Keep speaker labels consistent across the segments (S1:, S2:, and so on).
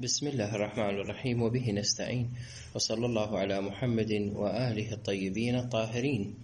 S1: بسم الله الرحمن الرحيم وبه نستعين وصلى الله على محمد وآله الطيبين الطاهرين.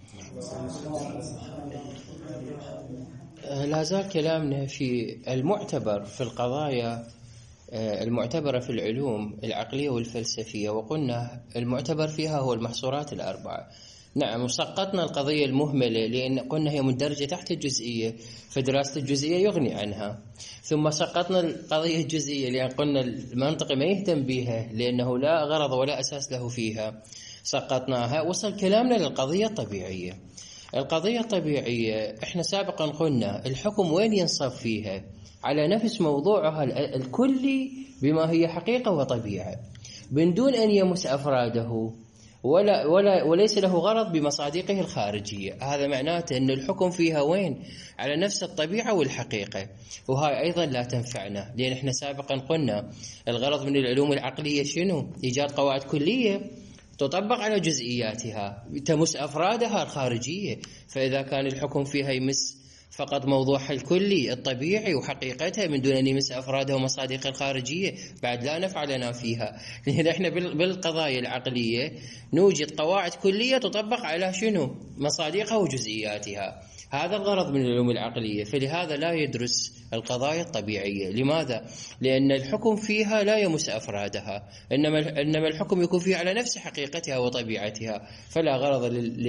S1: لا زال كلامنا في المعتبر في القضايا المعتبرة في العلوم العقلية والفلسفية، وقلنا المعتبر فيها هو المحصورات الأربعة. نعم، وسقطنا القضية المهملة لأن قلنا هي مندرجة تحت الجزئية، فدراسة الجزئية يغني عنها. ثم سقطنا القضية الجزئية لأن قلنا المنطق ما يهتم بها لأنه لا غرض ولا أساس له فيها، سقطناها. وصل كلامنا للقضية الطبيعية. القضية الطبيعية احنا سابقا قلنا الحكم وين ينصب فيها؟ على نفس موضوعها الكلي بما هي حقيقة وطبيعة، من دون أن يمس أفراده وليس له غرض بمصادقه الخارجية. هذا معناته أن الحكم فيها وين؟ على نفس الطبيعة والحقيقة، وهاي أيضا لا تنفعنا لأن احنا سابقا قلنا الغرض من العلوم العقلية شنو؟ إيجاد قواعد كلية تطبق على جزئياتها تمس أفرادها الخارجية. فإذا كان الحكم فيها يمس فقط موضوعها الكلي الطبيعي وحقيقتها من دون أن يمس أفرادها ومصادقها الخارجية، بعد لا نفع لنا فيها. لأن احنا بالقضايا العقلية نوجد قواعد كلية تطبق على شنو؟ مصادقها وجزئياتها. هذا الغرض من العلوم العقلية. فلهذا لا يدرس القضايا الطبيعية. لماذا؟ لأن الحكم فيها لا يمس أفرادها، إنما الحكم يكون فيها على نفس حقيقتها وطبيعتها. فلا غرض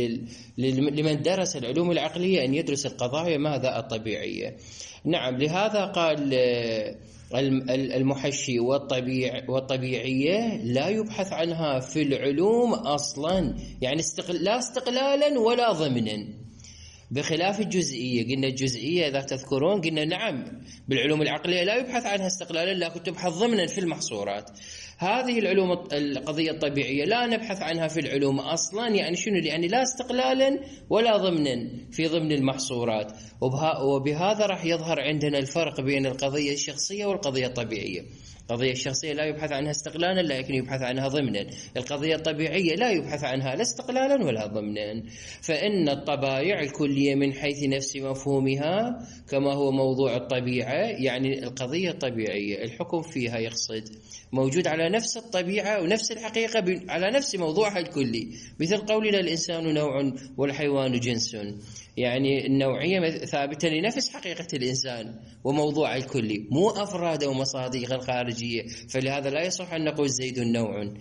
S1: لمن درس العلوم العقلية أن يدرس القضايا ماذا؟ الطبيعية. نعم، لهذا قال المحشي والطبيعية لا يبحث عنها في العلوم أصلا، يعني لا استقلالا ولا ضمنا، بخلاف الجزئية. قلنا الجزئية إذا تذكرون قلنا نعم بالعلوم العقلية لا يبحث عنها استقلالا لكن تبحث ضمنا في المحصورات. هذه العلوم القضية الطبيعية لا نبحث عنها في العلوم أصلا، يعني شنو؟ يعني لا استقلالا ولا ضمنا في ضمن المحصورات. وبهذا راح يظهر عندنا الفرق بين القضية الشخصية والقضية الطبيعية. القضية الشخصية لا يبحث عنها استقلالا لكن يبحث عنها ضمنا. القضية الطبيعية لا يبحث عنها لا استقلالا ولا ضمنا. فإن الطبائع الكلية من حيث نفس مفهومها كما هو موضوع الطبيعة، يعني القضية الطبيعية الحكم فيها يقصد موجود على نفس الطبيعة ونفس الحقيقة على نفس موضوعها الكلي، مثل قولنا الإنسان نوع والحيوان جنس. يعني النوعية ثابتة لنفس حقيقة الإنسان وموضوع الكلي، مو أفراد ومصادق الخارجية. فلهذا لا يصح أن نقول زيد نوع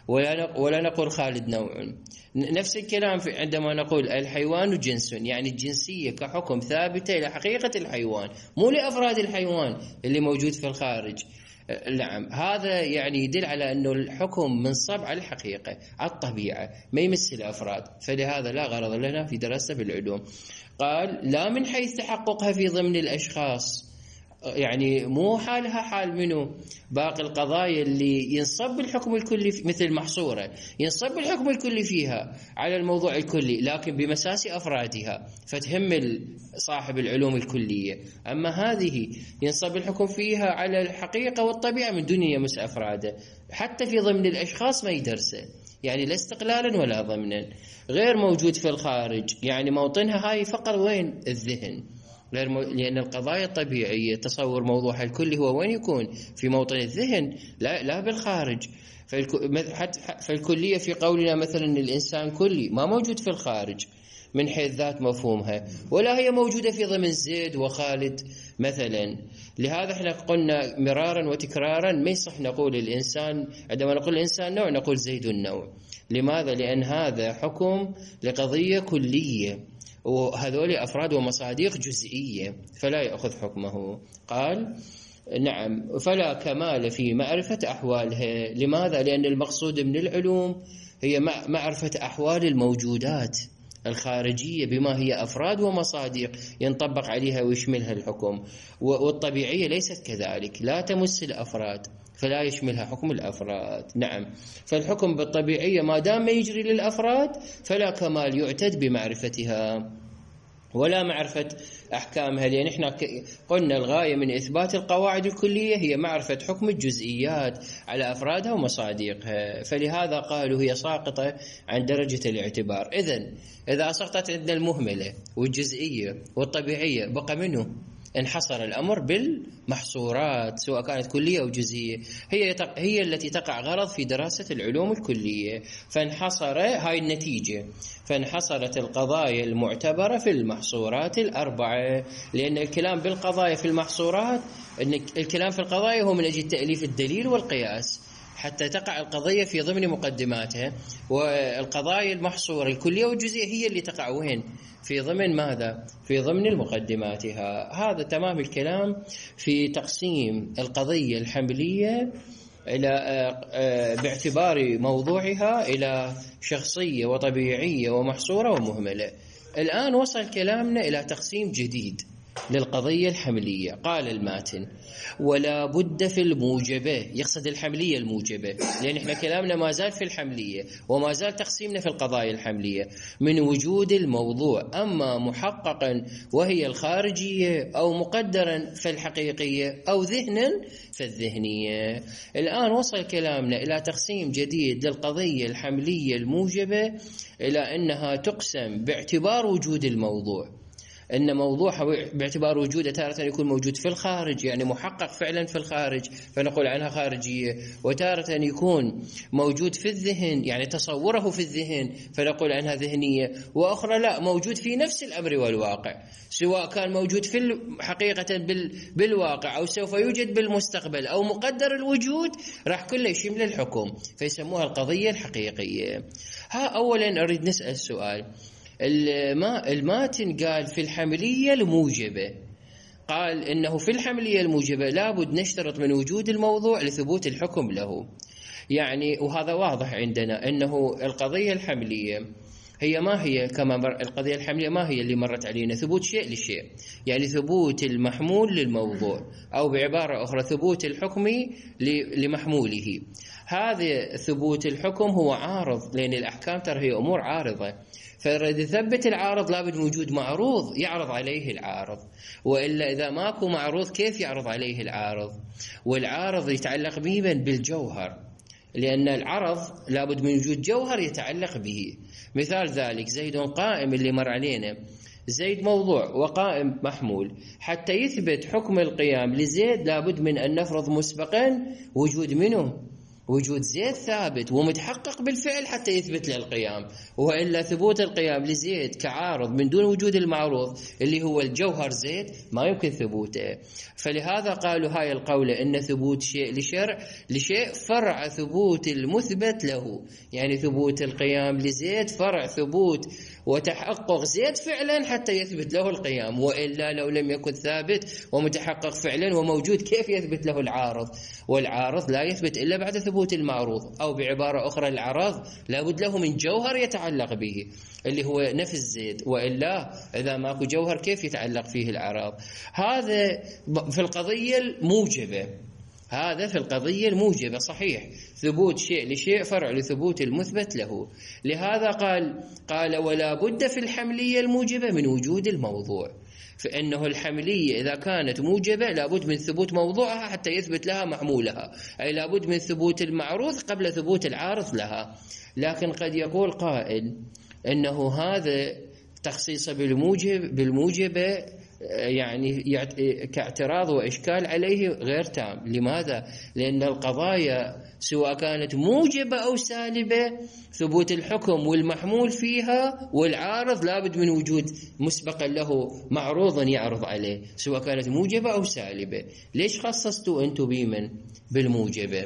S1: ولا نقول خالد نوع. نفس الكلام عندما نقول الحيوان جنس، يعني الجنسية كحكم ثابتة إلى حقيقة الحيوان، مو لأفراد الحيوان اللي موجود في الخارج. نعم، هذا يعني يدل على أنه الحكم منصب على الحقيقة على الطبيعة ما يمس الأفراد. فلهذا لا غرض لنا في دراسة بالعلوم. قال لا من حيث تحققها في ضمن الأشخاص، يعني مو حالها حال منه باقي القضايا اللي ينصب الحكم الكلي مثل المحصورة ينصب الحكم الكلي فيها على الموضوع الكلي لكن بمساس أفرادها فتهم صاحب العلوم الكلية. أما هذه ينصب الحكم فيها على الحقيقة والطبيعة من دون يمس أفراده، حتى في ضمن الأشخاص ما يدرسه، يعني لا استقلالا ولا ضمنا، غير موجود في الخارج. يعني موطنها هاي فقط وين؟ الذهن. لأن القضايا الطبيعية تصور موضوعها الكلي هو وين يكون؟ في موطن الذهن، لا بالخارج. فالكلية في قولنا مثلا الإنسان كلي ما موجود في الخارج من حيث ذات مفهومها، ولا هي موجودة في ضمن زيد وخالد مثلا. لهذا احنا قلنا مرارا وتكرارا ما يصح نقول الإنسان، عندما نقول الإنسان نوع نقول زيد النوع. لماذا؟ لأن هذا حكم لقضية كلية وهذول أفراد ومصادق جزئية فلا يأخذ حكمه. قال نعم فلا كمال في معرفة أحوالها. لماذا؟ لأن المقصود من العلوم هي معرفة أحوال الموجودات الخارجية بما هي أفراد ومصادق ينطبق عليها ويشملها الحكم، والطبيعية ليست كذلك، لا تمس الأفراد فلا يشملها حكم الأفراد. نعم، فالحكم بالطبيعية ما دام ما يجري للأفراد فلا كمال يعتد بمعرفتها ولا معرفة أحكامها، لأن احنا قلنا الغاية من إثبات القواعد الكلية هي معرفة حكم الجزئيات على أفرادها ومصادقها. فلهذا قالوا هي ساقطة عن درجة الاعتبار. إذا سقطت عندنا المهملة والجزئية والطبيعية بقى منه انحصر الأمر بالمحصورات سواء كانت كلية أو جزئية، هي التي تقع غرض في دراسة العلوم الكلية. فانحصر، هاي النتيجة، فانحصرت القضايا المعتبرة في المحصورات الأربعة. لأن الكلام بالقضايا في المحصورات، الكلام في القضايا هو من أجل تأليف الدليل والقياس حتى تقع القضية في ضمن مقدماتها، والقضايا المحصورة الكلية والجزئية هي اللي تقع وين؟ في ضمن ماذا؟ في ضمن مقدماتها. هذا تمام الكلام في تقسيم القضية الحملية إلى باعتبار موضوعها إلى شخصية وطبيعية ومحصورة ومهملة. الآن وصل كلامنا إلى تقسيم جديد للقضية الحملية. قال الماتن: ولا بد في الموجبة، يقصد الحملية الموجبة، لأن احنا كلامنا ما زال في الحملية وما زال تقسيمنا في القضايا الحملية، من وجود الموضوع، أما محققا وهي الخارجية، أو مقدرا فالحقيقية، أو ذهنا فالذهنية. الآن وصل كلامنا إلى تقسيم جديد للقضية الحملية الموجبة، إلى أنها تقسم باعتبار وجود الموضوع، أن موضوعها باعتبار وجوده تارة يكون موجود في الخارج، يعني محقق فعلا في الخارج فنقول عنها خارجية، وتارة يكون موجود في الذهن، يعني تصوره في الذهن فنقول عنها ذهنية، وأخرى لا، موجود في نفس الأمر والواقع، سواء كان موجود في حقيقة بالواقع أو سوف يوجد بالمستقبل أو مقدر الوجود، راح كله يشمل الحكم، فيسموها القضية الحقيقية. أولا أريد نسأل سؤال. الماتن قال في الحملية الموجبة، قال إنه في الحملية الموجبة لابد نشترط من وجود الموضوع لثبوت الحكم له. يعني وهذا واضح عندنا أنه القضية الحملية هي ما هي كما القضية الحملية ما هي اللي مرت علينا ثبوت شيء لشيء، يعني ثبوت المحمول للموضوع، أو بعبارة أخرى ثبوت الحكم لمحموله. هذا ثبوت الحكم هو عارض، لأن الأحكام ترى هي أمور عارضة، فإذا ثبت العارض لابد وجود معروض يعرض عليه العارض، وإلا إذا ماكو معروض كيف يعرض عليه العارض؟ والعارض يتعلق به بالجوهر، لأن العرض لابد من وجود جوهر يتعلق به. مثال ذلك زيد قائم اللي مر علينا، زيد موضوع وقائم محمول، حتى يثبت حكم القيام لزيد لابد من أن نفرض مسبقا وجود منه، وجود زيد ثابت ومتحقق بالفعل حتى يثبت له القيام، وإلا ثبوت القيام لزيد كعارض من دون وجود المعروض اللي هو الجوهر زيد ما يمكن ثبوته. فلهذا قالوا هاي القولة إن ثبوت شيء لشيء فرع ثبوت المثبت له، يعني ثبوت القيام لزيد فرع ثبوت وتحقق زيد فعلا حتى يثبت له القيام، وإلا لو لم يكن ثابت ومتحقق فعلا وموجود كيف يثبت له العارض؟ والعارض لا يثبت إلا بعد ثبوت المعروض، أو بعبارة أخرى العرض لابد له من جوهر يتعلق به اللي هو نفس زيد، وإلا إذا ماكو جوهر كيف يتعلق فيه العرض؟ هذا في القضية الموجبة، هذا في القضية الموجبة صحيح، ثبوت شيء لشيء فرع لثبوت المثبت له. لهذا قال ولا بد في الحملية الموجبة من وجود الموضوع، فإنه الحملية إذا كانت موجبة لابد من ثبوت موضوعها حتى يثبت لها معمولها، أي لابد من ثبوت المعروض قبل ثبوت العارض لها. لكن قد يقول قائل إنه هذا تخصيص بالموجبة يعني كاعتراض وإشكال عليه غير تام. لماذا؟ لأن القضايا سواء كانت موجبة أو سالبة ثبوت الحكم والمحمول فيها والعارض لابد من وجود مسبقا له معروضا يعرض عليه، سواء كانت موجبة أو سالبة. ليش خصصتوا أنتم بمن بالموجبة؟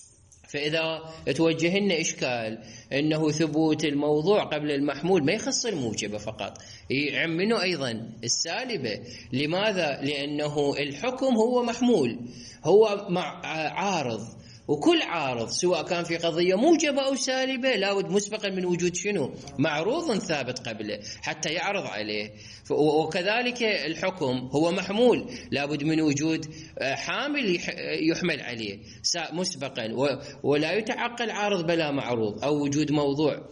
S1: فإذا توجه لنا إشكال أنه ثبوت الموضوع قبل المحمول ما يخص الموجبة فقط، يعمنه أيضا السالبة. لماذا؟ لأنه الحكم هو محمول، هو عارض، وكل عارض سواء كان في قضية موجبة أو سالبة لابد مسبقا من وجود شنو؟ معروض ثابت قبله حتى يعرض عليه. وكذلك الحكم هو محمول، لابد من وجود حامل يحمل عليه مسبقا، ولا يتعقل عارض بلا معروض، أو وجود موضوع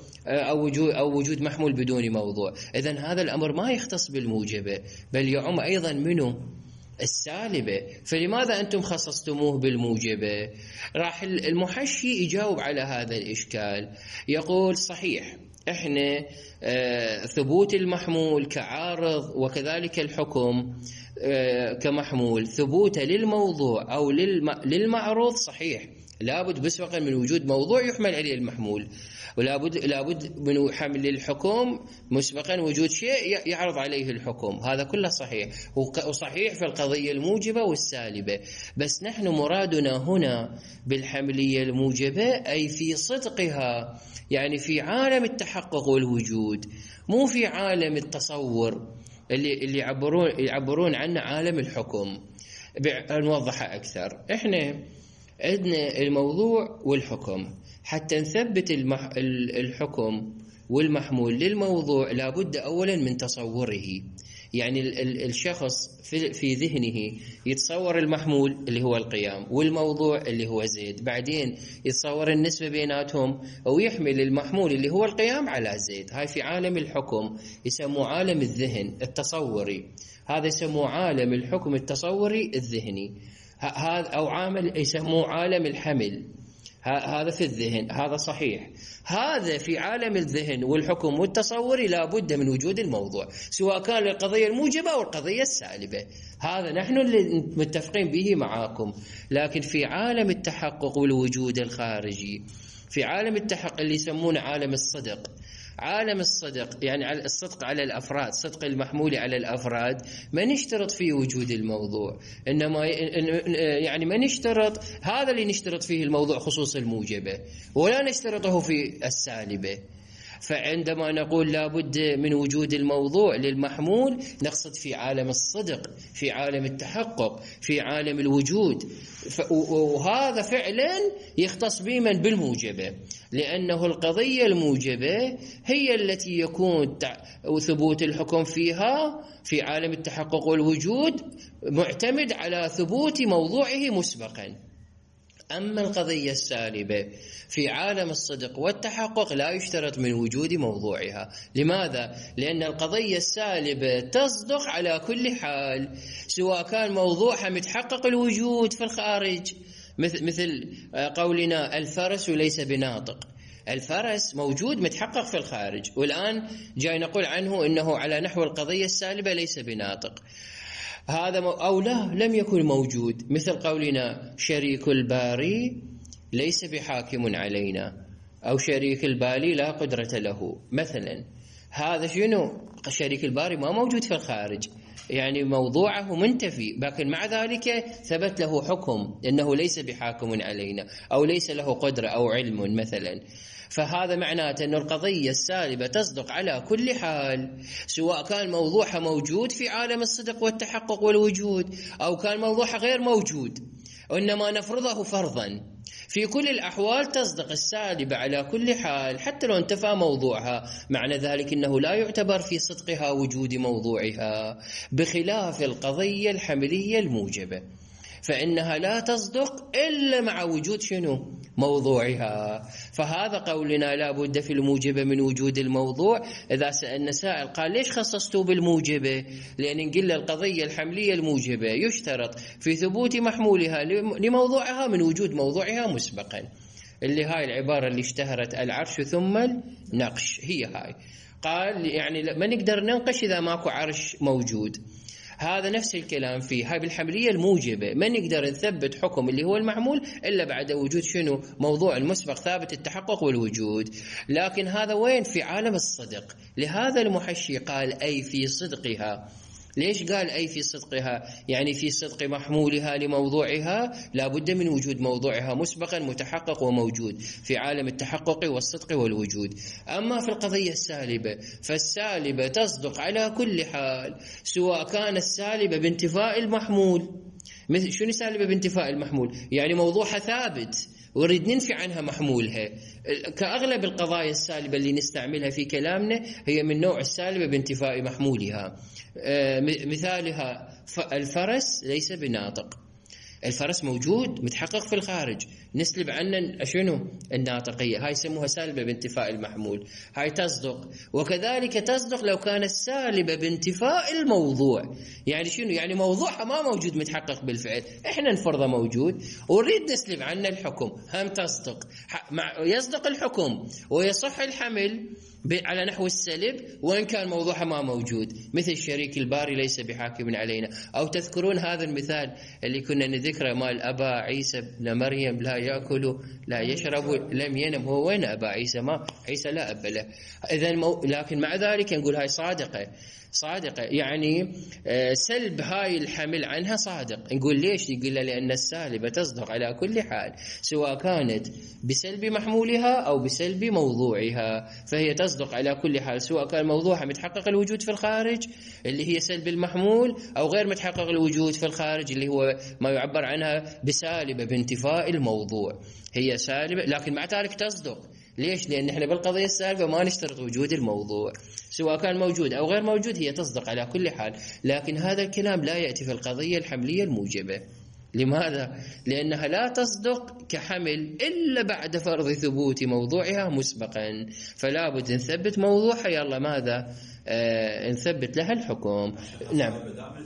S1: أو وجود محمول بدون موضوع. إذن هذا الأمر ما يختص بالموجبة بل يعم أيضا منه السالبة. فلماذا أنتم خصصتموه بالموجبة؟ راح المحشي يجاوب على هذا الإشكال، يقول صحيح إحنا ثبوت المحمول كعارض وكذلك الحكم كمحمول ثبوته للموضوع أو للمعروض صحيح، لابد مسبقا من وجود موضوع يحمل عليه المحمول، ولابد من حمل الحكم مسبقا وجود شيء يعرض عليه الحكم. هذا كله صحيح، وصحيح في القضية الموجبة والسالبة. بس نحن مرادنا هنا بالحملية الموجبة أي في صدقها، يعني في عالم التحقق والوجود، مو في عالم التصور اللي يعبرون عنه عالم الحكم. نوضحها أكثر. إحنا عندنا الموضوع والحكم، حتى نثبت الحكم والمحمول للموضوع لابد أولا من تصوره. يعني الشخص في ذهنه يتصور المحمول اللي هو القيام والموضوع اللي هو زيد، بعدين يتصور النسبة بيناتهم ويحمل المحمول اللي هو القيام على زيد. هاي في عالم الحكم يسموه عالم الذهن التصوري، هذا يسموه عالم الحكم التصوري الذهني، هذا أو عامل يسموه عالم الحمل، هذا في الذهن. هذا صحيح. هذا في عالم الذهن والحكم والتصوري لابد من وجود الموضوع، سواء كان القضية الموجبة أو القضية السالبة. هذا نحن اللي متفقين به معاكم. لكن في عالم التحقق والوجود الخارجي، في عالم التحقق اللي يسمونه عالم الصدق، عالم الصدق يعني الصدق على الأفراد، صدق المحمول على الأفراد، ما نشترط فيه وجود الموضوع، إنما يعني ما نشترط، هذا اللي نشترط فيه الموضوع خصوص الموجبة، ولا نشترطه في السالبة. فعندما نقول لابد من وجود الموضوع للمحمول نقصد في عالم الصدق، في عالم التحقق، في عالم الوجود. وهذا فعلا يختص بمن بالموجبة، لأنه القضية الموجبة هي التي يكون ثبوت الحكم فيها في عالم التحقق والوجود معتمد على ثبوت موضوعه مسبقا. أما القضية السالبة في عالم الصدق والتحقق لا يشترط من وجود موضوعها. لماذا؟ لأن القضية السالبة تصدق على كل حال، سواء كان موضوعها متحقق الوجود في الخارج، مثل قولنا الفرس وليس بناطق. الفرس موجود متحقق في الخارج، والآن جاي نقول عنه إنه على نحو القضية السالبة ليس بناطق. هذا أو لا لم يكن موجود، مثل قولنا شريك الباري ليس بحاكم علينا، أو شريك البالي لا قدرة له مثلا. هذا شنو؟ شريك الباري ما موجود في الخارج، يعني موضوعه منتفي، لكن مع ذلك ثبت له حكم أنه ليس بحاكم علينا، أو ليس له قدرة أو علم مثلا. فهذا معناته أن القضية السالبة تصدق على كل حال، سواء كان موضوعها موجود في عالم الصدق والتحقق والوجود أو كان موضوعها غير موجود، وإنما نفرضه فرضا. في كل الأحوال تصدق السالبة على كل حال حتى لو انتفى موضوعها، معنى ذلك أنه لا يعتبر في صدقها وجود موضوعها، بخلاف القضية الحملية الموجبة فإنها لا تصدق إلا مع وجود شنو؟ موضوعها. فهذا قولنا لا بد في الموجبة من وجود الموضوع. إذا سألنا سائل قال ليش خصصتوا بالموجبة؟ لأن نقول القضية الحملية الموجبة يشترط في ثبوت محمولها لموضوعها من وجود موضوعها مسبقا، اللي هاي العبارة اللي اشتهرت العرش ثم النقش، هي هاي. قال يعني ما نقدر ننقش إذا ماكو عرش موجود. هذا نفس الكلام فيه. هاي بالحملية الموجبة ما نقدر نثبت حكم اللي هو المحمول إلا بعد وجود شنو؟ موضوع المسبق ثابت التحقق والوجود. لكن هذا وين؟ في عالم الصدق. لهذا المحشي قال أي في صدقها. ليش قال أي في صدقها؟ يعني في صدق محمولها لموضوعها لا بد من وجود موضوعها مسبقا متحقق وموجود في عالم التحقق والصدق والوجود. أما في القضية السالبة فالسالبة تصدق على كل حال، سواء كان السالبة بانتفاء المحمول. مثل شنو سالبة بانتفاء المحمول؟ يعني موضوعها ثابت وريد ننفي عنها محمولها. كأغلب القضايا السالبة اللي نستعملها في كلامنا هي من نوع السالبة بانتفاء محمولها. مثالها الفرس ليس بناطق. الفرس موجود متحقق في الخارج، نسلب عنه شنو؟ الناطقية. هاي يسموها سالبة بانتفاء المحمول، هاي تصدق. وكذلك تصدق لو كانت سالبة بانتفاء الموضوع. يعني شنو؟ يعني موضوعها ما موجود متحقق بالفعل، احنا نفرضه موجود ونريد نسلب عنه الحكم، هم تصدق. يصدق الحكم ويصح الحمل على نحو السلب وإن كان موضوعها ما موجود، مثل الشريك الباري ليس بحاكم علينا. أو تذكرون هذا المثال اللي كنا نذكره مال أبا عيسى بن مريم لا يأكل لا يشرب لم ينم. هو وين أبا عيسى؟ ما عيسى لا أب له. لكن مع ذلك نقول هاي صادقة يعني سلب هاي الحمل عنها صادق. نقول ليش؟ يقول لأن السالبة تصدق على كل حال سواء كانت بسلب محمولها أو بسلب موضوعها، فهي تصدق على كل حال سواء كان موضوعها متحقق الوجود في الخارج اللي هي سلب المحمول، أو غير متحقق الوجود في الخارج اللي هو ما يعبر عنها بسالبة بانتفاء الموضوع. هي سالبة لكن مع ذلك تصدق. ليش؟ لأن احنا بالقضية السالبة ما نشترط وجود الموضوع، سواء كان موجود أو غير موجود هي تصدق على كل حال. لكن هذا الكلام لا يأتي في القضية الحملية الموجبة. لماذا؟ لأنها لا تصدق كحمل إلا بعد فرض ثبوت موضوعها مسبقا، فلا بد نثبت موضوعها. يلا ماذا؟ نثبت لها الحكم. نعم،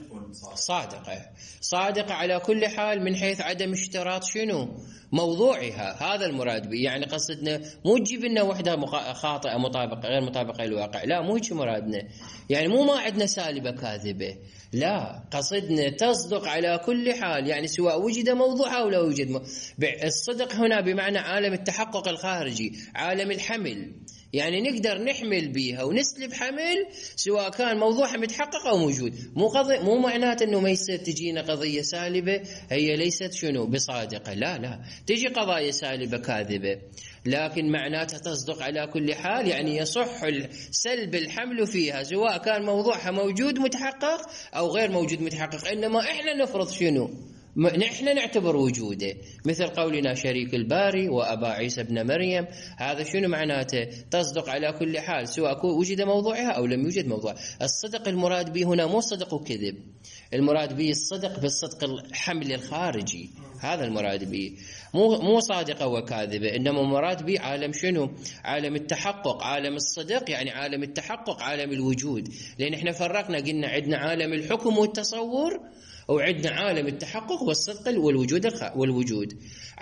S1: صادقة على كل حال من حيث عدم اشتراط شنو؟ موضوعها. هذا المراد به. يعني قصدنا مو تجيب لنا وحدة خاطئة مطابقة غير مطابقة للواقع، لا مو هيك مرادنا. يعني مو ما عندنا سالبة كاذبة، لا، قصدنا تصدق على كل حال، يعني سواء وجد موضوعها أو لا وجد الصدق هنا بمعنى عالم التحقق الخارجي، عالم الحمل. يعني نقدر نحمل بيها ونسلب حمل سواء كان موضوعها متحقق أو موجود. مو معناته أنه ما يصير تجينا قضية سالبة هي ليست شنو بصادقة، لا تجي قضايا سالبة كاذبة، لكن معناتها تصدق على كل حال. يعني يصح سلب الحمل فيها سواء كان موضوعها موجود متحقق أو غير موجود متحقق، إنما إحنا نفرض شنو؟ نحن نعتبر وجوده، مثل قولنا شريك الباري وأبا عيسى بن مريم. هذا شنو معناته؟ تصدق على كل حال سواء وجد موضوعها أو لم يوجد موضوع. الصدق المراد به هنا مو صدق وكذب، المراد به الصدق بالصدق الحمل الخارجي، هذا المراد به، مو صادقة وكاذبة، إنما مراد به عالم شنو؟ عالم التحقق، عالم الصدق، يعني عالم التحقق، عالم الوجود. لأن احنا فرقنا قلنا عندنا عالم الحكم والتصور، وعندنا عالم التحقق والصدق والوجود.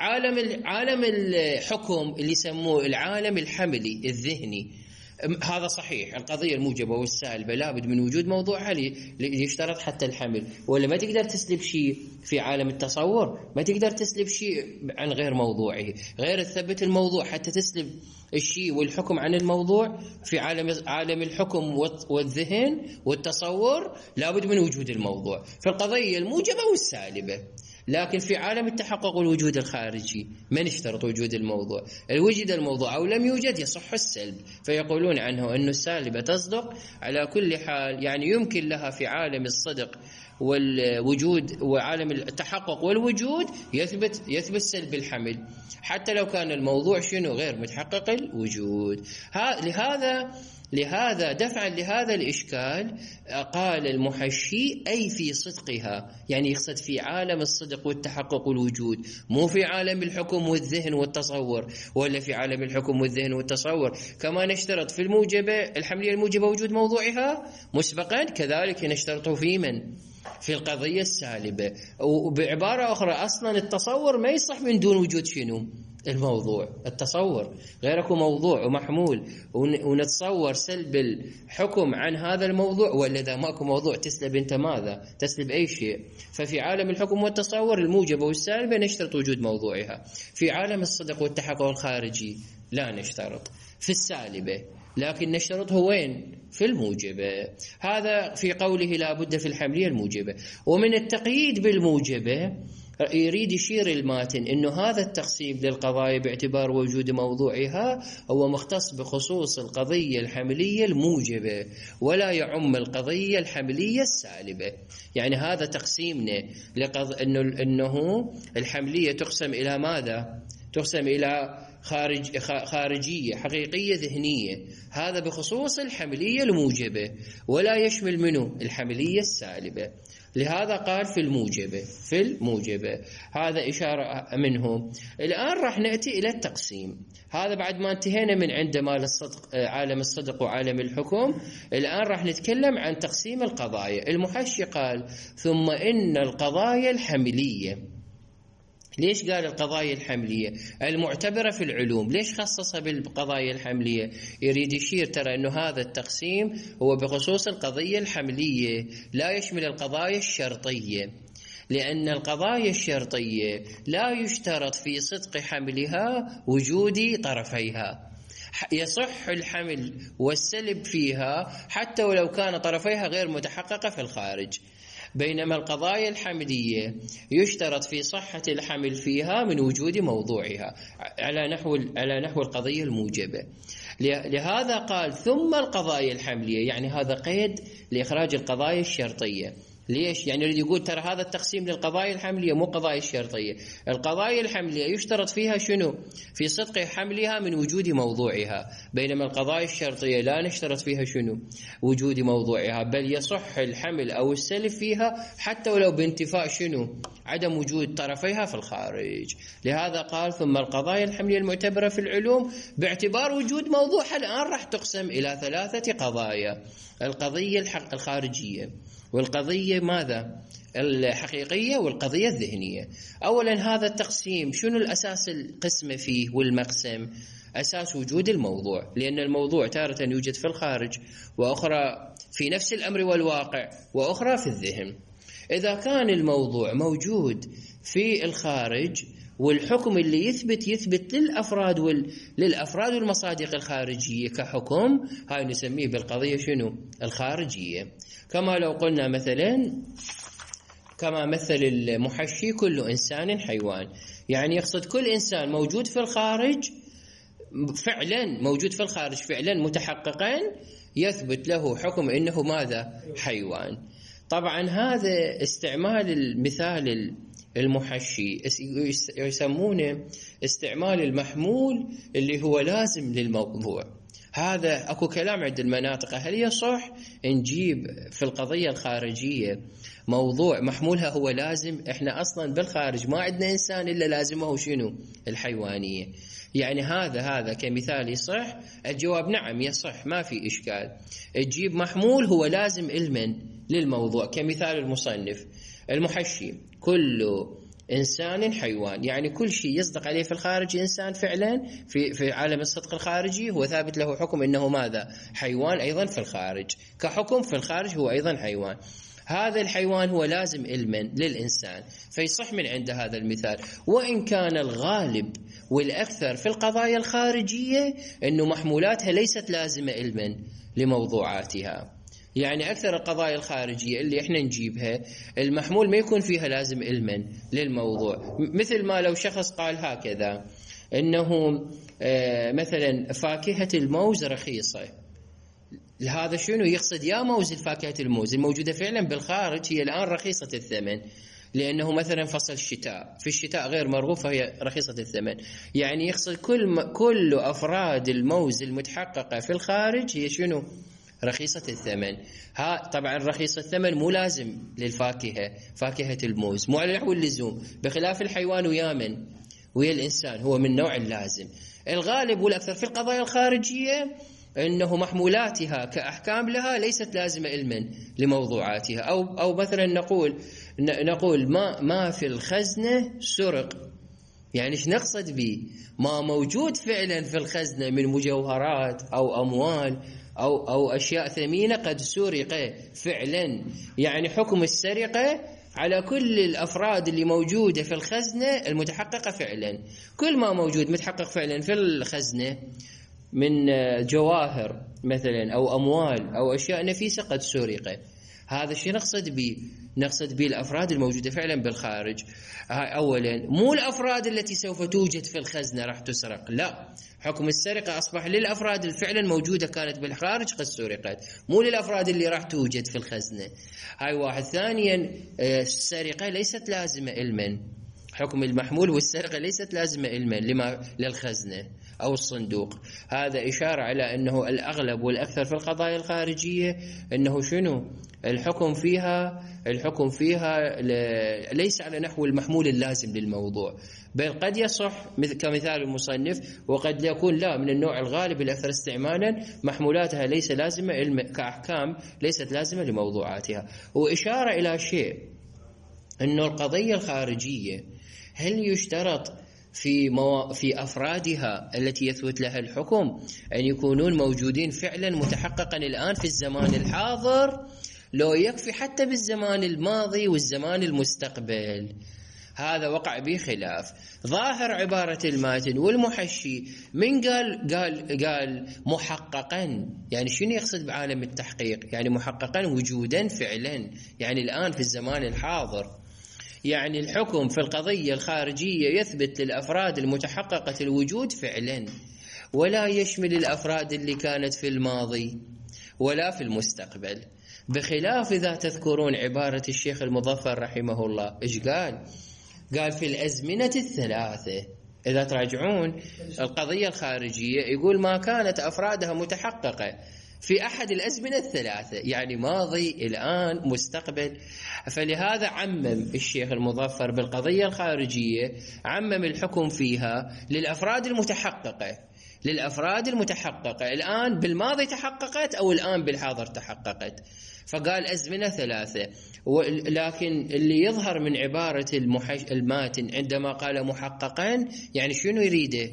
S1: عالم الحكم اللي يسموه العالم الحملي الذهني، هذا صحيح. القضية الموجبة والسالبة لابد من وجود موضوعها ليشترط حتى الحمل، ولا ما تقدر تسلب شيء في عالم التصور، ما تقدر تسلب شيء عن غير موضوعه، غير تثبت الموضوع حتى تسلب الشيء والحكم عن الموضوع. في عالم الحكم والذهن والتصور لابد من وجود الموضوع في القضية الموجبة والسالبة. لكن في عالم التحقق والوجود الخارجي ما نشترط وجود الموضوع، وجد الموضوع أو لم يوجد يصح السلب، فيقولون عنه أن السالبة تصدق على كل حال. يعني يمكن لها في عالم الصدق والوجود وعالم التحقق والوجود يثبت سلب الحمل حتى لو كان الموضوع شنو؟ غير متحقق الوجود. لهذا دفعا لهذا الإشكال قال المحشي أي في صدقها، يعني يقصد في عالم الصدق والتحقق والوجود، مو في عالم الحكم والذهن والتصور، ولا في عالم الحكم والذهن والتصور. كما نشترط في الموجبة الحملية الموجبة وجود موضوعها مسبقا، كذلك نشترط في القضية السالبة. وبعبارة أخرى أصلا التصور ما يصح من دون وجود شنو؟ الموضوع. التصور غيركم موضوع ومحمول، ونتصور سلب الحكم عن هذا الموضوع، ولا إذا ماكو موضوع تسلب أنت ماذا؟ تسلب أي شيء. ففي عالم الحكم والتصور الموجبة والسالبة نشترط وجود موضوعها. في عالم الصدق والتحقق الخارجي لا نشترط في السالبة، لكن نشترطه وين؟ في الموجبة. هذا في قوله لا بد في الحملية الموجبة. ومن التقييد بالموجبة يريد يشير الماتن إنه هذا التقسيم للقضايا باعتبار وجود موضوعها هو مختص بخصوص القضية الحملية الموجبة، ولا يعم القضية الحملية السالبة. يعني هذا تقسيمنا إنه الحملية تقسم إلى ماذا؟ تقسم إلى خارجية حقيقية ذهنية، هذا بخصوص الحملية الموجبة، ولا يشمل منه الحملية السالبة. لهذا قال في الموجبة. هذا إشارة منه. الآن راح نأتي إلى التقسيم. هذا بعد ما انتهينا من عند عالم الصدق وعالم الحكم. الآن راح نتكلم عن تقسيم القضايا. المحشي قال ثم إن القضايا الحملية ليش قال القضايا الحملية المعتبرة في العلوم؟ ليش خصصها بالقضايا الحملية؟ يريد يشير ترى أنه هذا التقسيم هو بخصوص القضية الحملية، لا يشمل القضايا الشرطية، لأن القضايا الشرطية لا يشترط في صدق حملها وجود طرفيها، يصح الحمل والسلب فيها حتى ولو كان طرفيها غير متحققة في الخارج، بينما القضايا الحملية يشترط في صحة الحمل فيها من وجود موضوعها على نحو القضية الموجبة. لهذا قال ثم القضايا الحملية، يعني هذا قيد لإخراج القضايا الشرطية. ليش؟ يعني يريد يقول ترى هذا التقسيم للقضايا الحملية مو قضايا الشرطية. القضايا الحملية يشترط فيها شنو؟ في صدق حملها من وجود موضوعها، بينما القضايا الشرطية لا نشترط فيها شنو؟ وجود موضوعها، بل يصح الحمل أو السلب فيها حتى ولو بانتفاء شنو؟ عدم وجود طرفيها في الخارج. لهذا قال ثم القضايا الحملية المعتبرة في العلوم باعتبار وجود موضوعها الآن راح تقسم إلى 3 قضايا: القضية الخارجية، والقضية ماذا؟ الحقيقية، والقضية الذهنية. أولا هذا التقسيم شنو الأساس القسمة فيه والمقسم؟ أساس وجود الموضوع، لأن الموضوع تارة يوجد في الخارج، وأخرى في نفس الأمر والواقع، وأخرى في الذهن. إذا كان الموضوع موجود في الخارج والحكم اللي يثبت للأفراد والمصادق الخارجية كحكم، هاي نسميه بالقضية شنو؟ الخارجية. كما لو قلنا مثلا كما مثل المحشي كل إنسان حيوان، يعني يقصد كل إنسان موجود في الخارج فعلا متحققا يثبت له حكم إنه ماذا؟ حيوان. طبعا هذا استعمال المثال المحشي يسمونه استعمال المحمول اللي هو لازم للموضوع. هذا أكو كلام عند المناطق، هل يصح نجيب في القضية الخارجية موضوع محمولها هو لازم؟ احنا أصلا بالخارج ما عندنا إنسان إلا لازمه شنو؟ الحيوانية. يعني هذا كمثال يصح؟ الجواب نعم يصح، ما في إشكال. تجيب محمول هو لازم علما للموضوع كمثال المصنف المحشي كل إنسان حيوان، يعني كل شيء يصدق عليه في الخارج إنسان فعلا في عالم الصدق الخارجي هو ثابت له حكم إنه ماذا؟ حيوان أيضا في الخارج، كحكم في الخارج هو أيضا حيوان. هذا الحيوان هو لازم علما للإنسان، فيصح من عند هذا المثال. وإن كان الغالب والأكثر في القضايا الخارجية أنه محمولاتها ليست لازمة علما لموضوعاتها، يعني أكثر القضايا الخارجية اللي إحنا نجيبها المحمول ما يكون فيها لازم علما للموضوع. مثل ما لو شخص قال هكذا إنه مثلا فاكهة الموز رخيصة، هذا شنو يقصد؟ يا موز الفاكهة الموز الموجودة فعلا بالخارج هي الآن رخيصة الثمن، لأنه مثلا فصل الشتاء، في الشتاء غير مرغوب فهي رخيصة الثمن. يعني يقصد كل أفراد الموز المتحققة في الخارج هي شنو؟ رخيصة الثمن. طبعا رخيصة الثمن مو لازم للفاكهة، فاكهة الموز مو على نحو اللزوم، بخلاف الحيوان ويا الإنسان هو من نوع اللازم. الغالب والأكثر في القضايا الخارجية أنه محمولاتها كأحكام لها ليست لازمة علما لموضوعاتها. أو مثلا نقول ما في الخزنة سرق، يعني ايش نقصد به؟ ما موجود فعلا في الخزنة من مجوهرات أو أموال أو أشياء ثمينة قد سرق فعلا، يعني حكم السرقة على كل الأفراد اللي موجودة في الخزنة المتحققة فعلا. كل ما موجود متحقق فعلا في الخزنة من جواهر مثلا أو أموال أو أشياء نفيسة قد سرق. هذا الشيء نقصد به الأفراد الموجودة فعلا بالخارج. أولا مو الأفراد التي سوف توجد في الخزنة راح تسرق، لا، حكم السرقة أصبح للأفراد الفعلا موجودة كانت بالخارج قد سرقت، مو للأفراد اللي راح توجد في الخزنة. هاي واحد. ثانيا السرقة ليست لازمة علما، حكم المحمول والسرقة ليست لازمة علما للخزنة أو الصندوق. هذا إشارة على أنه الأغلب والأكثر في القضايا الخارجية أنه شنو؟ الحكم فيها ليس على نحو المحمول اللازم للموضوع، بل قد يصح كمثال المصنف، وقد يكون لا، من النوع الغالب الأكثر استعمالا محمولاتها ليس لازمة كأحكام ليست لازمة لموضوعاتها. وإشارة إلى شيء أنه القضية الخارجية هل يشترط في أفرادها التي يثبت لها الحكم أن يكونون موجودين فعلا متحققا الآن في الزمان الحاضر، لو يكفي حتى بالزمان الماضي والزمان المستقبل؟ هذا وقع به خلاف. ظاهر عبارة الماتن والمحشي من قال محققا، يعني شنو يقصد بعالم التحقيق؟ يعني محققا وجودا فعلا، يعني الآن في الزمان الحاضر. يعني الحكم في القضية الخارجية يثبت للأفراد المتحققة الوجود فعلا، ولا يشمل الأفراد اللي كانت في الماضي ولا في المستقبل. بخلاف إذا تذكرون عبارة الشيخ المظفر رحمه الله، إيش قال في الأزمنة الثلاثة. إذا تراجعون القضية الخارجية يقول ما كانت أفرادها متحققة في أحد الأزمنة الثلاثة، يعني ماضي، الآن، مستقبل. فلهذا عمم الشيخ المظفر بالقضية الخارجية، عمم الحكم فيها للأفراد المتحققة الآن بالماضي تحققت أو الآن بالحاضر تحققت، فقال أزمنة ثلاثة. لكن اللي يظهر من عبارة الماتن عندما قال محققا، يعني شنو يريده؟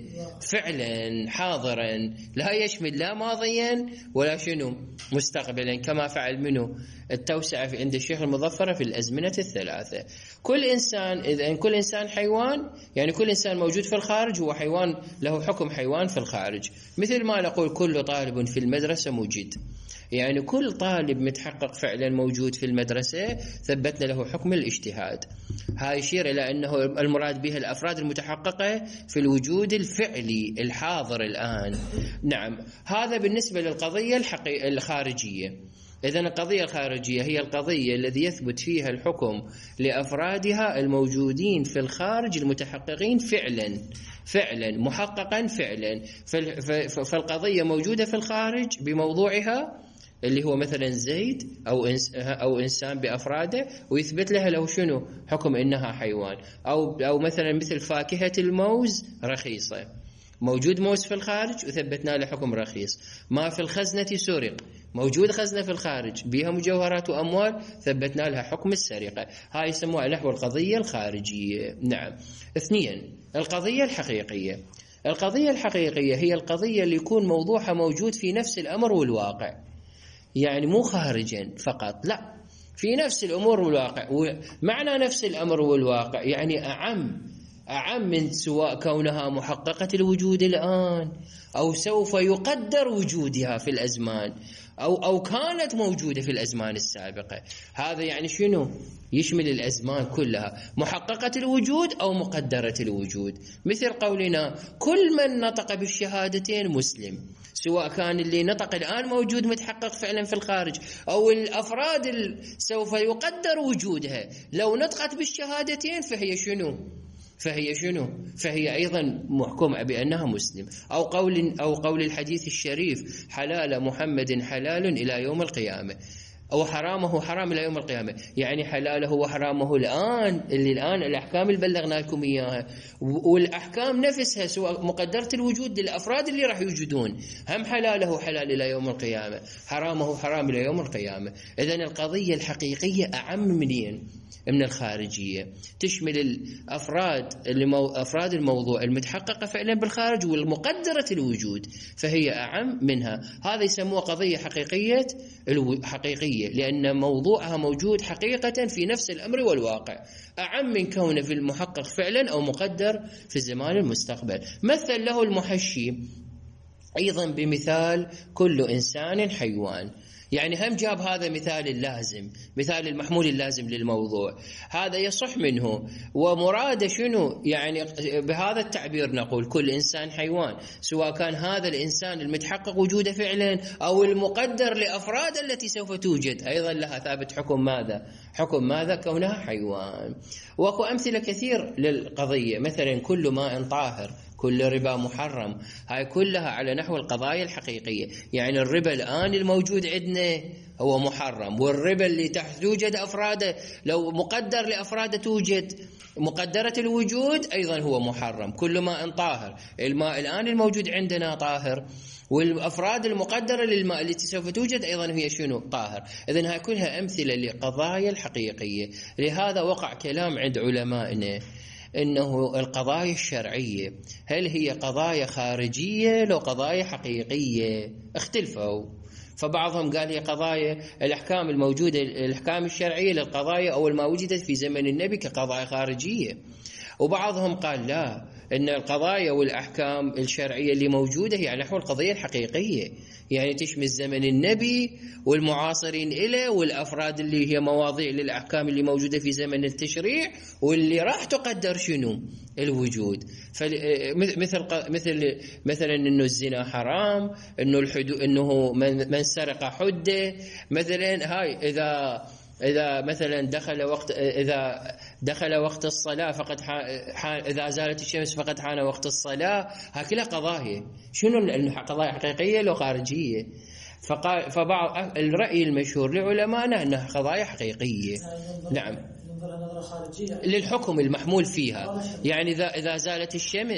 S1: فعلا حاضرا، لا يشمل لا ماضيا ولا شنو مستقبلا، كما فعل منه التوسعة عند الشيخ المظفر في الأزمنة الثلاثة. كل إنسان، إذا كل إنسان حيوان، يعني كل إنسان موجود في الخارج هو حيوان، له حكم حيوان في الخارج. مثل ما نقول كل طالب في المدرسة مجد، يعني كل طالب متحقق فعلا موجود في المدرسة ثبتنا له حكم الاجتهاد. هاي يشير إلى أنه المراد به الأفراد المتحققة في الوجود الفعلي الحاضر الآن. نعم، هذا بالنسبة للقضية الخارجية. إذن القضية الخارجية هي القضية الذي يثبت فيها الحكم لأفرادها الموجودين في الخارج المتحققين فعلا محققا فعلا. فالقضية موجودة في الخارج بموضوعها اللي هو مثلا زيد أو إنسان بأفراده، ويثبت له شنو حكم إنها حيوان، أو مثلا مثل فاكهة الموز رخيصة، موجود موز في الخارج وثبتنا له حكم رخيص. ما في الخزنة سرق، موجود خزنة في الخارج بها مجوهرات وأموال ثبتنا لها حكم السرقة. هاي يسموها نحو القضية الخارجية. نعم. 2، القضية الحقيقية. القضية الحقيقية هي القضية اللي يكون موضوعها موجود في نفس الأمر والواقع، يعني مو خارجا فقط، لا، في نفس الأمور والواقع. معنى نفس الأمر والواقع يعني أعم من سواء كونها محققة الوجود الآن أو سوف يقدر وجودها في الأزمان أو كانت موجودة في الأزمان السابقة. هذا يعني شنو؟ يشمل الأزمان كلها، محققة الوجود أو مقدرة الوجود. مثل قولنا كل من نطق بالشهادتين مسلم، سواء كان اللي نطق الآن موجود متحقق فعلا في الخارج، أو الأفراد سوف يقدر وجودها لو نطقت بالشهادتين فهي شنو؟ فهي أيضا محكومة بأنها مسلم. أو قول الحديث الشريف حلال محمد حلال إلى يوم القيامة، أو حرامه حرام إلى يوم القيامة، يعني حلاله وحرامه الآن، اللي الآن الأحكام اللي بلغنا لكم إياها، والأحكام نفسها سواء مقدرة الوجود للأفراد اللي راح يوجدون، هم حلاله حلال إلى يوم القيامة، حرامه حرام إلى يوم القيامة. إذن القضية الحقيقية أعم من الخارجية، تشمل أفراد الموضوع المتحققة فعلا بالخارج والمقدرة الوجود، فهي أعم منها. هذا يسموه قضية حقيقية لأن موضوعها موجود حقيقة في نفس الأمر والواقع، أعم من كونه في المحقق فعلا أو مقدر في الزمان المستقبل. مثل له المحشي أيضا بمثال كل إنسان حيوان، يعني هم جاب هذا مثال اللازم، مثال المحمول اللازم للموضوع، هذا يصح منه. ومراد شنو؟ يعني بهذا التعبير نقول كل إنسان حيوان، سواء كان هذا الإنسان المتحقق وجوده فعلا أو المقدر لأفراد التي سوف توجد، أيضا لها ثابت حكم ماذا؟ كونها حيوان. وأكو أمثلة كثير للقضية، مثلا كل ماء طاهر، كل ربا محرم، هاي كلها على نحو القضايا الحقيقية. يعني الربا الآن الموجود عندنا هو محرم، والربا اللي تحت توجد أفراده لو مقدر لأفراده توجد مقدرة الوجود أيضا هو محرم. كل ماء طاهر، الماء الآن الموجود عندنا طاهر، والأفراد المقدرة للماء التي سوف توجد أيضا هي شنو؟ طاهر. إذن هاي كلها أمثلة لقضايا الحقيقية. لهذا وقع كلام عند علمائنا أنه القضايا الشرعية هل هي قضايا خارجية لو قضايا حقيقية؟ اختلفوا. فبعضهم قال هي قضايا الأحكام الموجودة، الأحكام الشرعية للقضايا أول ما وجدت في زمن النبي كقضايا خارجية، وبعضهم قال لا، إن القضايا والأحكام الشرعية اللي موجودة هي نحو القضية الحقيقية، يعني تشمل زمن النبي والمعاصرين إله والأفراد اللي هي مواضيع للأحكام اللي موجودة في زمن التشريع واللي راح تقدر شنو الوجود. مثلا إنه الزنا حرام، إنه إنه من سرق حده مثلا. هاي إذا مثلا دخل وقت الصلاة فقد إذا زالت الشمس فقد حان وقت الصلاة. هكذا قضايا شنو؟ قضايا حقيقية لو خارجية؟ فبعض الرأي المشهور لعلمائنا أنها قضايا حقيقية. نعم، للحكم المحمول فيها. يعني إذا زالت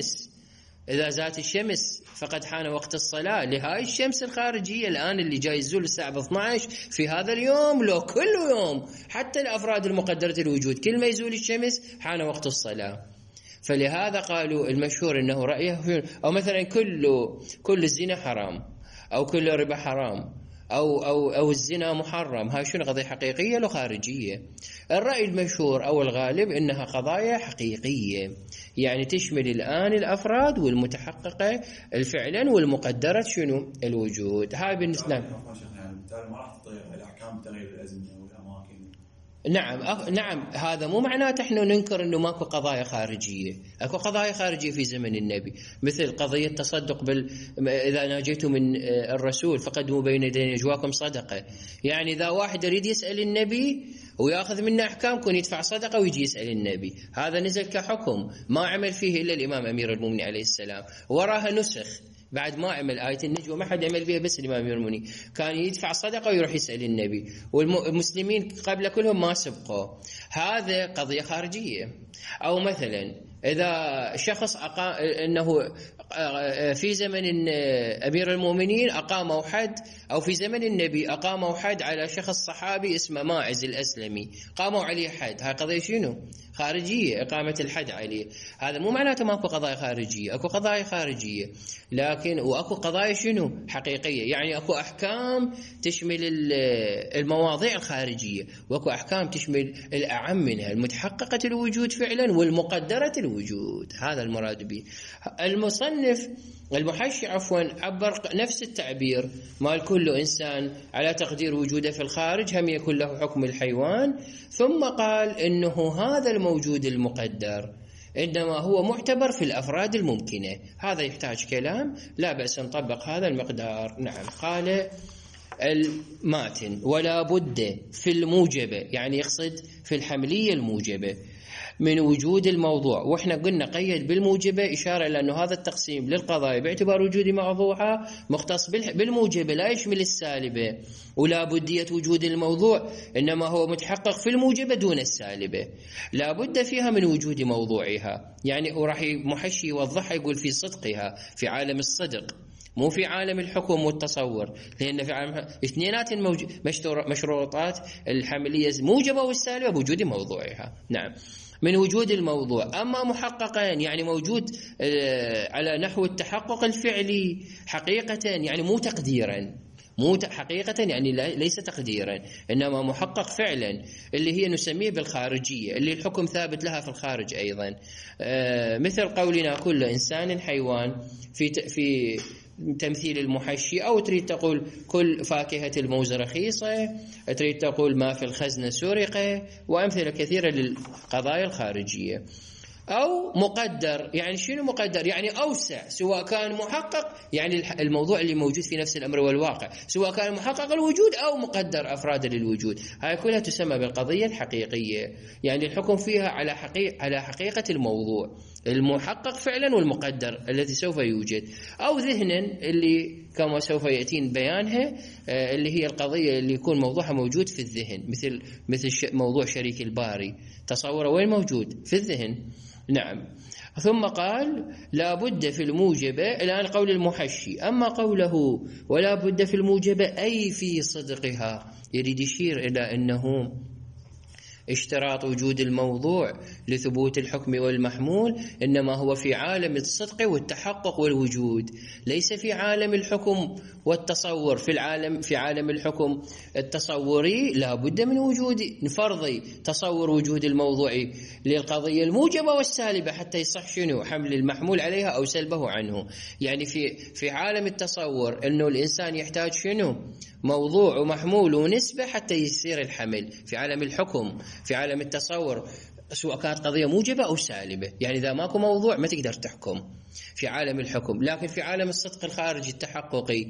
S1: الشمس فقد حان وقت الصلاة لهاي الشمس الخارجية الآن اللي جاي يزول الساعة 12 في هذا اليوم، لو كل يوم حتى الأفراد المقدرة الوجود كل ما يزول الشمس حان وقت الصلاة. فلهذا قالوا المشهور أنه رأيه، أو مثلا كل الزنا حرام، أو كل الربا حرام، أو الزنا محرم. هاي شنو؟ قضية حقيقية لو خارجية؟ الرأي المشهور أو الغالب إنها قضايا حقيقية، يعني تشمل الآن الأفراد والمتحققة فعلا والمقدرة شنو الوجود. هاي بالنسبة
S2: يعني ما راح تطير الأحكام تغيير الأزمنة والأماكن.
S1: نعم، هذا مو معناته احنا ننكر انه ماكو قضايا خارجيه، اكو قضايا خارجيه في زمن النبي، مثل قضيه التصدق اذا ناجيتوا من الرسول فقدموا بين يدي نجواكم صدقه. يعني اذا واحد يريد يسال النبي وياخذ منا احكام كون يدفع صدقه ويجي يسال النبي، هذا نزل كحكم ما عمل فيه الا الامام امير المؤمنين عليه السلام، وراها نسخ بعد ما عمل آية النجوى، ما حد عمل بها بس الإمام أمير المؤمنين، كان يدفع صدقة ويروح يسأل النبي، والمسلمين قبل كلهم ما سبقوا. هذا قضية خارجية. أو مثلا إذا شخص أنه في زمن أمير المؤمنين أقاموا حد، أو في زمن النبي أقاموا حد على شخص صحابي اسمه ماعز الأسلمي، قاموا عليه حد، هاي قضية شنو؟ خارجية، إقامة الحد عليه. هذا مو معناته ماكو قضايا خارجية، أكو قضايا خارجية، لكن وأكو قضايا شنو؟ حقيقية. يعني أكو أحكام تشمل المواضيع الخارجية، وأكو أحكام تشمل الأعم منها المتحققة الوجود فعلا والمقدرة الوجود. هذا المراد به. المحشي عبر نفس التعبير مال كل إنسان على تقدير وجوده في الخارج هم يكون له حكم الحيوان، ثم قال إنه هذا الموجود المقدر إنما هو معتبر في الأفراد الممكنة. هذا يحتاج كلام، لا بأس نطبق هذا المقدار. نعم. قال الماتن ولا بد في الموجبة، يعني يقصد في الحملية الموجبة، من وجود الموضوع. وإحنا قلنا قيد بالموجبة إشارة إلى أنه هذا التقسيم للقضايا باعتبار وجود موضوعها مختص بالموجبة، لا يشمل السالبة. ولا بدية وجود الموضوع إنما هو متحقق في الموجبة دون السالبة، لا بد فيها من وجود موضوعها. يعني وراح محشي يوضحها، يقول في صدقها، في عالم الصدق، مو في عالم الحكم والتصور، لأن في عالم اثنينات مشروطات الحملية موجبة والسالبة بوجود موضوعها. نعم، من وجود الموضوع. أما محققين يعني موجود على نحو التحقق الفعلي حقيقة، يعني مو تقديرا، مو حقيقة يعني ليس تقديرا، إنما محقق فعلا، اللي هي نسميه بالخارجية، اللي الحكم ثابت لها في الخارج أيضا. مثل قولنا كل إنسان حيوان في تمثيل المحشي، أو تريد تقول كل فاكهة الموز رخيصة، تريد تقول ما في الخزنة سرقة، وأمثلة كثيرة للقضايا الخارجية. أو مقدر، يعني شنو مقدر؟ يعني أوسع، سواء كان محقق يعني الموضوع اللي موجود في نفس الأمر والواقع، سواء كان محقق الوجود أو مقدر أفراد للوجود. هاي كلها تسمى بالقضية الحقيقية، يعني الحكم فيها على حقيقة الموضوع المحقق فعلا والمقدر الذي سوف يوجد، أو ذهنا اللي كما سوف يأتين بيانها، اللي هي القضية اللي يكون موضوعها موجود في الذهن، مثل موضوع شريك الباري، تصوره وين موجود؟ في الذهن. نعم. ثم قال لا بد في الموجبة، الآن قول المحشي. أما قوله ولا بد في الموجبة أي في صدقها، يريد يشير إلى أنه اشتراط وجود الموضوع لثبوت الحكم والمحمول إنما هو في عالم الصدق والتحقق والوجود، ليس في عالم الحكم والتصور. في عالم الحكم التصوري لا بد من وجود فرضي تصور وجود الموضوع للقضية الموجبة والسالبة حتى يصح شنو حمل المحمول عليها أو سلبه عنه. يعني في عالم التصور إنه الإنسان يحتاج شنو موضوع ومحمول ونسبة حتى يصير الحمل. في عالم الحكم في عالم التصور سواء كانت قضية موجبة أو سالبة، يعني إذا ماكو موضوع ما تقدر تحكم في عالم الحكم. لكن في عالم الصدق الخارجي التحققي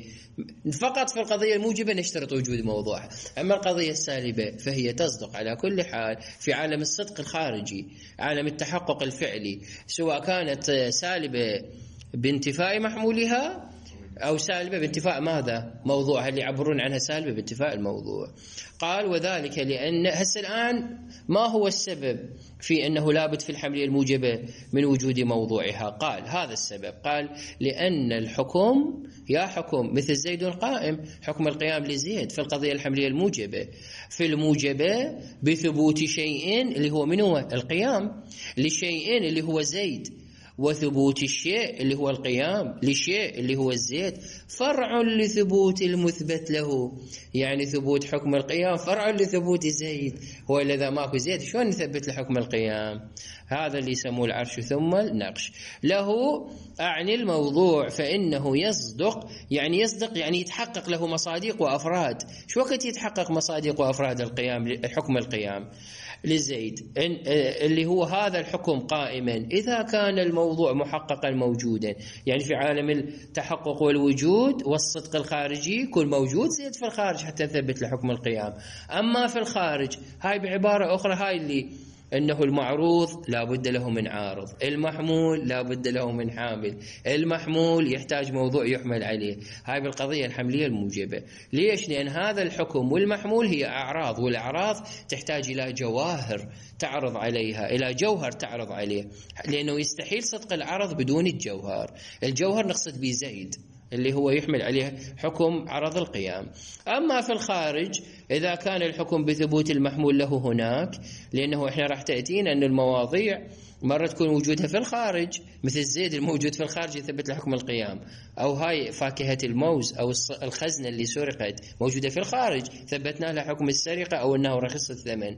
S1: فقط في القضية الموجبة نشترط وجود موضوع، أما القضية السالبة فهي تصدق على كل حال في عالم الصدق الخارجي، عالم التحقق الفعلي، سواء كانت سالبة بانتفاء محمولها أو سالبة بانتفاء ماذا؟ موضوع. اللي يعبرون عنها سالبة بانتفاء الموضوع. قال وذلك لأن هسه الآن ما هو السبب في أنه لابد في الحملية الموجبة من وجود موضوعها؟ قال هذا السبب، قال لأن الحكم يا حكم مثل زيد قائم، حكم القيام لزيد في القضية الحملية الموجبة، في الموجبة بثبوت شيء اللي هو من هو القيام لشيء اللي هو زيد، وثبوت الشيء اللي هو القيام لشيء اللي هو الزيد فرع لثبوت المثبت له. يعني ثبوت حكم القيام فرع لثبوت زيد، هو إذا ماكو زيد شلون نثبت لحكم القيام؟ هذا اللي يسموه العرش ثم النقش. له أعني الموضوع فإنه يصدق، يعني يصدق يعني يتحقق له مصادق وأفراد. شو وقت يتحقق مصادق وأفراد القيام حكم القيام لزيد اللي هو هذا الحكم قائما إذا كان الموضوع محققا موجودا. يعني في عالم التحقق والوجود والصدق الخارجي يكون موجود زيد في الخارج حتى نثبت لحكم القيام. أما في الخارج هاي بعبارة أخرى هاي اللي أنه المعروض لا بد له من عارض، المحمول لا بد له من حامل، المحمول يحتاج موضوع يحمل عليه. هاي بالقضية الحملية الموجبة. ليش؟ لأن هذا الحكم والمحمول هي أعراض، والأعراض تحتاج إلى جواهر تعرض عليها، إلى جوهر تعرض عليه، لأنه يستحيل صدق العرض بدون الجوهر. الجوهر نقصد بزيد اللي هو يحمل عليه حكم عرض القيام. أما في الخارج إذا كان الحكم بثبوت المحمول له هناك، لأنه إحنا راح تأتينا أن المواضيع مرة تكون وجودها في الخارج مثل الزيد الموجود في الخارج يثبت لحكم القيام، أو هاي فاكهة الموز أو الخزنة اللي سرقت موجودة في الخارج ثبتنا لها حكم السرقة أو أنه رخيص الثمن.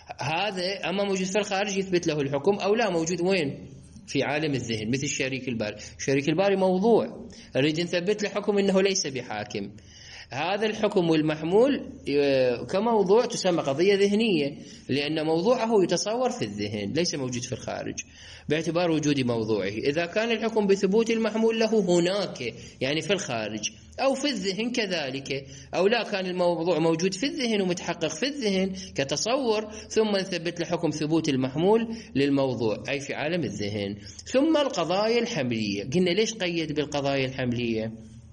S1: هذا أما موجود في الخارج يثبت له الحكم أو لا موجود وين؟ في عالم الذهن مثل شريك الباري. شريك الباري موضوع نريد نثبت له حكم إنه ليس بحاكم. هذا الحكم والمحمول كموضوع تسمى قضية ذهنية، لأن موضوعه يتصور في الذهن ليس موجود في الخارج باعتبار وجود موضوعه. إذا كان الحكم بثبوت المحمول له هناك يعني في الخارج أو في الذهن كذلك، أو لا كان الموضوع موجود في الذهن ومتحقق في الذهن كتصور، ثم نثبت لحكم ثبوت المحمول للموضوع أي في عالم الذهن. ثم القضايا الحملية، قلنا ليش قيد بالقضايا الحملية؟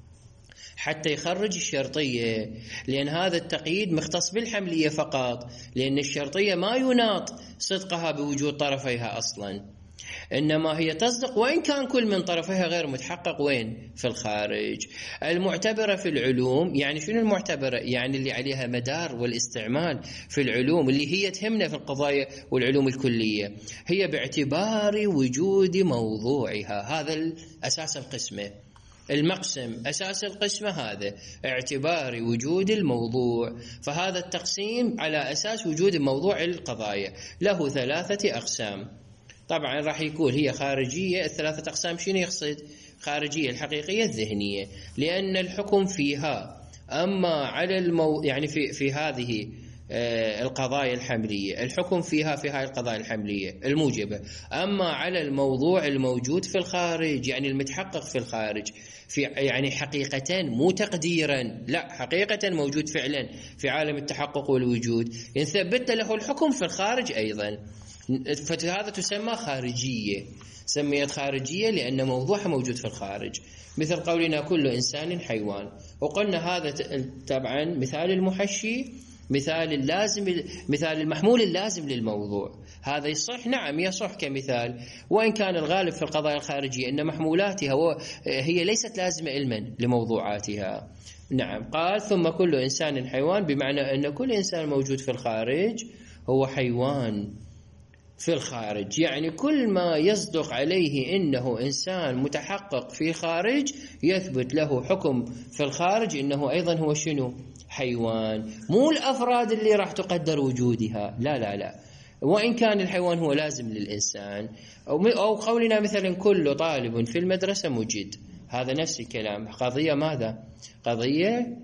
S1: حتى يخرج الشرطية، لأن هذا التقييد مختص بالحملية فقط، لأن الشرطية ما يناط صدقها بوجود طرفيها أصلا، إنما هي تصدق وإن كان كل من طرفيها غير متحقق وين؟ في الخارج. المعتبرة في العلوم، يعني شنو المعتبرة؟ يعني اللي عليها مدار والاستعمال في العلوم اللي هي تهمنا في القضايا والعلوم الكلية، هي باعتبار وجود موضوعها. هذا الأساس القسمة، المقسم أساس القسمة هذا اعتبار وجود الموضوع. فهذا التقسيم على أساس وجود موضوع القضايا له 3 أقسام. طبعا راح يكون هي خارجية. الثلاثة أقسام شنو يقصد؟ خارجية الحقيقية الذهنية، لأن الحكم فيها أما على يعني في هذه القضايا الحملية الحكم فيها في هذه القضايا الحملية الموجبة، أما على الموضوع الموجود في الخارج يعني المتحقق في الخارج في يعني حقيقة مو تقديرا، لا حقيقة موجود فعلا في عالم التحقق والوجود، يثبت له الحكم في الخارج أيضا. فهذا تسمى خارجية. سميت خارجية لأن موضوعها موجود في الخارج، مثل قولنا كل إنسان حيوان. وقلنا هذا طبعا مثال المحشي، مثال اللازم، مثال المحمول اللازم للموضوع. هذا يصح؟ نعم يصح كمثال، وإن كان الغالب في القضايا الخارجية أن محمولاتها هي ليست لازمة علما لموضوعاتها. نعم. قال ثم كل إنسان حيوان، بمعنى أن كل إنسان موجود في الخارج هو حيوان في الخارج، يعني كل ما يصدق عليه إنه إنسان متحقق في خارج يثبت له حكم في الخارج إنه أيضا هو شنو؟ حيوان. مو الأفراد اللي راح تقدر وجودها، لا لا لا، وإن كان الحيوان هو لازم للإنسان، أو قولنا مثلا كل طالب في المدرسة مجد، هذا نفس الكلام. قضية ماذا؟ قضية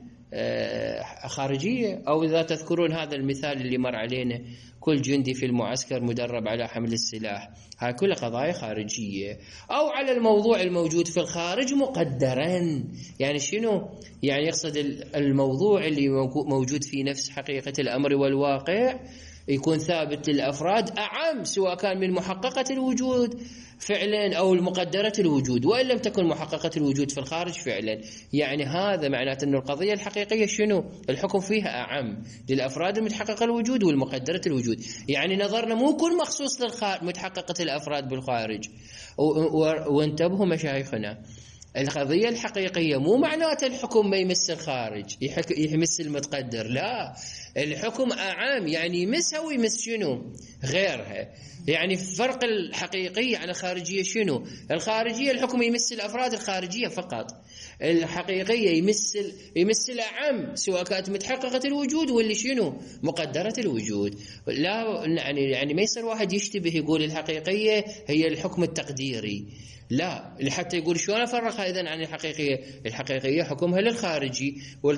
S1: خارجية. أو إذا تذكرون هذا المثال اللي مر علينا، كل جندي في المعسكر مدرب على حمل السلاح، هاي كلها قضايا خارجية. أو على الموضوع الموجود في الخارج مقدرا، يعني شنو؟ يعني يقصد الموضوع اللي موجود في نفس حقيقة الأمر والواقع يكون ثابت للأفراد أعم، سواء كان من محققة الوجود فعلا أو المقدرة الوجود، وإن لم تكن محققة الوجود في الخارج فعلا. يعني هذا معناته أن القضية الحقيقية شنو؟ الحكم فيها أعم للأفراد المتحققة الوجود والمقدرة الوجود. يعني نظرنا مو يكون مخصوص لمتحققة الأفراد بالخارج. وانتبهوا مشايخنا، القضية الحقيقية مو معناته الحكم ما يمس الخارج يمس المتقدر، لا، الحكم أعام، يعني يمسها ويمس شنو؟ غيرها. يعني فرق الحقيقية عن الخارجية شنو؟ الخارجية الحكم يمس الأفراد الخارجية فقط، الحقيقية يمس الأعم، سواء كانت متحققة الوجود واللي شنو؟ مقدرة الوجود. لا يعني ما يصير واحد يشتبه يقول الحقيقية هي الحكم التقديري، لا، حتى يقول شلون أفرقها إذن عن الحقيقية؟ الحقيقية حكمها للخارجي،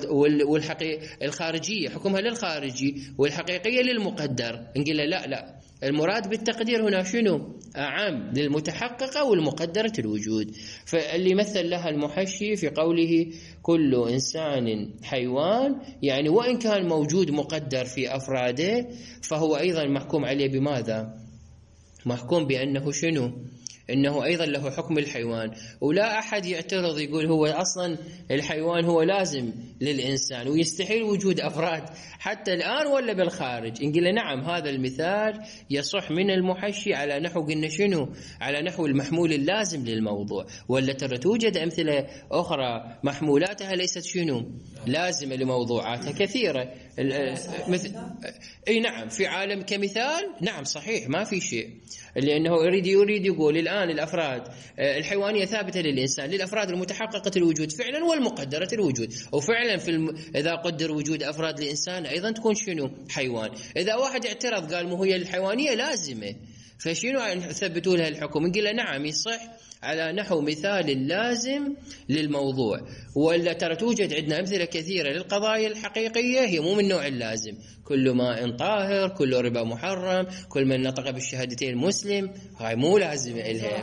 S1: الخارجية حكمها للخارجي، والحقيقية للمقدر. نقول لا، المراد بالتقدير هنا شنو؟ أعم للمتحققة والمقدرة الوجود. فاللي مثل لها المحشي في قوله كل إنسان حيوان، يعني وإن كان موجود مقدر في أفراده فهو أيضا محكوم عليه بماذا؟ محكوم بأنه شنو؟ إنه أيضا له حكم الحيوان. ولا أحد يعترض يقول هو أصلا الحيوان هو لازم للإنسان ويستحيل وجود أفراد حتى الآن ولا بالخارج. إن قلنا نعم، هذا المثال يصح من المحشي على نحو قلنا شنو؟ على نحو المحمول اللازم للموضوع. ولا ترى توجد أمثلة أخرى محمولاتها ليست شنو؟ لازمة لموضوعاتها كثيرة، مثل نعم في عالم كمثال، نعم صحيح ما في شيء، لأنه يريد يقول الآن الأفراد الحيوانية ثابتة للإنسان، للأفراد المتحققة الوجود فعلا والمقدرة الوجود. وفعلا إذا قدر وجود أفراد الإنسان أيضا تكون شنو؟ حيوان. إذا واحد اعترض قال مو هي الحيوانية لازمة، فشنو ثبتوا لها الحكم؟ نقول نعم يصح على نحو مثال لازم للموضوع. ولا ترى توجد عندنا أمثلة كثيرة للقضايا الحقيقية هي مو من نوع اللازم، كل ماء طاهر، كل ربا محرم، كل من نطق بالشهادتين مسلم، هاي مو لازم إلها.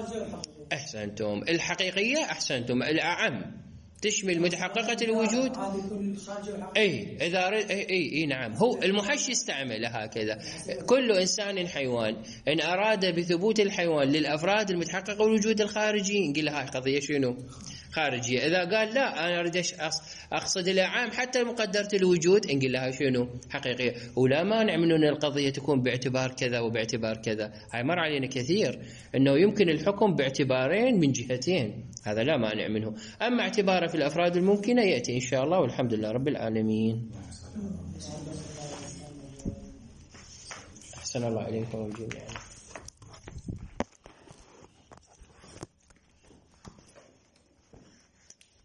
S1: أحسنتم، الحقيقية أحسنتم، الأعم تشمل متحققة الوجود. اي نعم، هو المحشي استعملها هكذا، كل إنسان حيوان. إن أراد بثبوت الحيوان للأفراد المتحققة الوجود الخارجي نقول لها قضية شنو؟ خارجية. إذا قال لا أنا أريد أقصد العام حتى مقدرة الوجود نقول لها شنو؟ حقيقية. ولا مانع من أن القضية تكون باعتبار كذا وباعتبار كذا، هاي مر علينا كثير أنه يمكن الحكم باعتبارين من جهتين، هذا لا مانع منه. أما اعتباره في الأفراد الممكنة يأتي إن شاء الله، والحمد لله رب العالمين. أحسن الله عليكم جميعا.